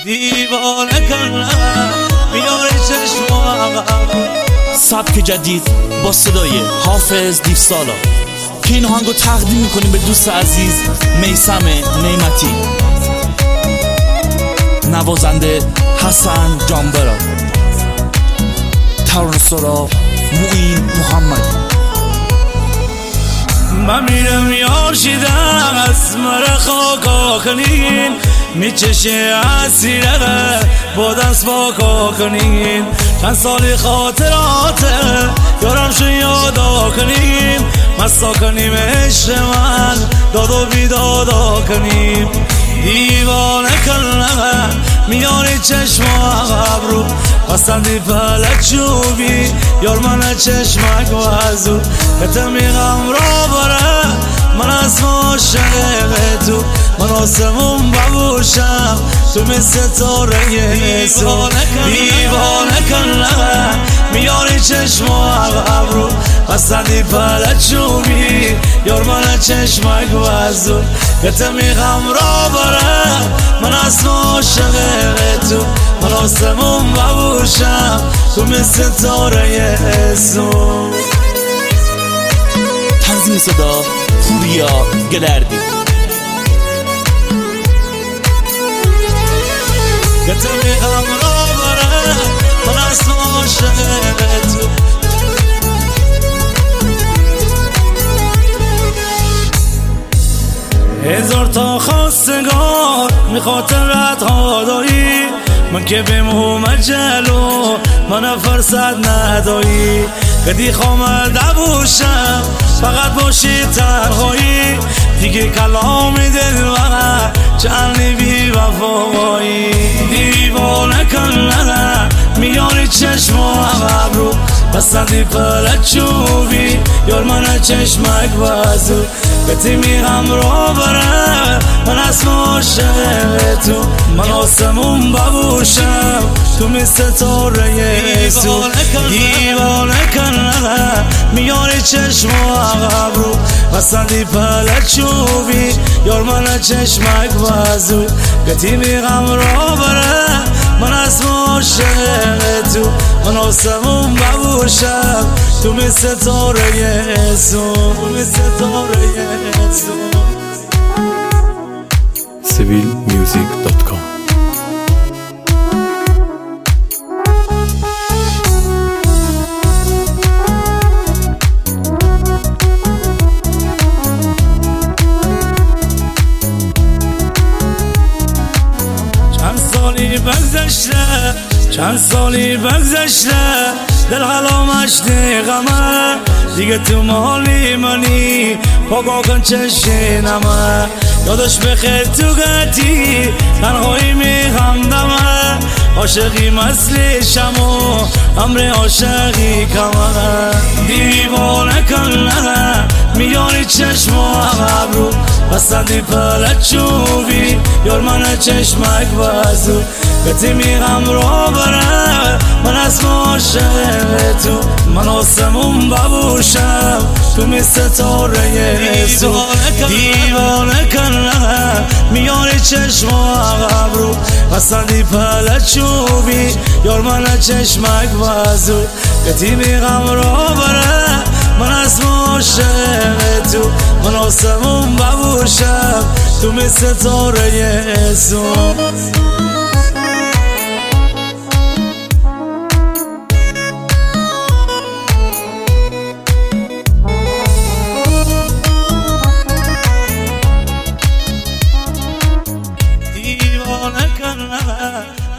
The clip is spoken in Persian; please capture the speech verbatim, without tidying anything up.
دیوانه کنه میاره چشمام. سبک جدید با صدای حافظ دیوسالا که این آهنگو تقدیم میکنیم به دوست عزیز میثم نعمتی، نوازنده حسن جانبرا، ترانه سرا معین محمد. من میرم یار شیدم از مره خاکا کنین، میچشه اسیره با دست باکا کنین. چند سالی خاطراته یارم شو یادا کنیم، مستا کنیم عشق من داد و بیدادا کنیم. دیوانه کنه میاری چشم و ابرو بستندی پلک چوبی یار من چشمک و ازو کتمی غم را بره من از عاشق تو، من آسمون ببوشم تو مثل ستاره یسو. دیوانه کنه میاری چشم و ابرو بستندی پلک چوبی یار من چشمک و ازو کتمی غم را بره من از عاشق تو، من آسمون ببوشم تو مثل ستاره یسو. تنظیم صدا پوریا گلردی. کتمی غم را بره من از عاشق تو. هزار تا خواستگار میخاطرت ها داری، من که بموم جلو من فرصت نداری. کدی خامل دبوشم فقط باشی تنهایی، دیگه کلام دل و چندی بی وفایی. دیوانه کنه میاری چشم و ابرو بستندی پلک چوبی یار من چشمک بازو کتی میغم را بره من از عاشق تو، من آسمون ببوشم تو مثل ستاره یسو. دیوانه کنه میاری چشم و ابرو بستندی پلک چوبی یار من چشمک بازو کتی میغم را بره من از عاشق تو، من آسمون ببوشم تو مثل ستاره یسو، مثل ستاره یسو. سیویل میوزیک دات کام. چند سالی بگذشته چند سالی بگذشته دل غلامش دیغمه دیگه تو مالی منی پاگا کن چشینمه یادش بخیر تو گتی تنهایی میغم دمه عاشقی مثل شمو امر عاشقی کمه. دیوانه کنه میاری چشم و ابرو بستندی پلک چوبی یار من چشمک بازو کتی میغم را بره من از عاشق تو، من آسمون ببوشم تو مثل ستاره یسو. دیوانه کنه میاری چشم و ابرو بستندی پلک چوبی یار من چشمک بازو کتی میغم را بره من از عاشق تو، من آسمون ببوشم تو مثل ستاره یسو. دیوانه کنه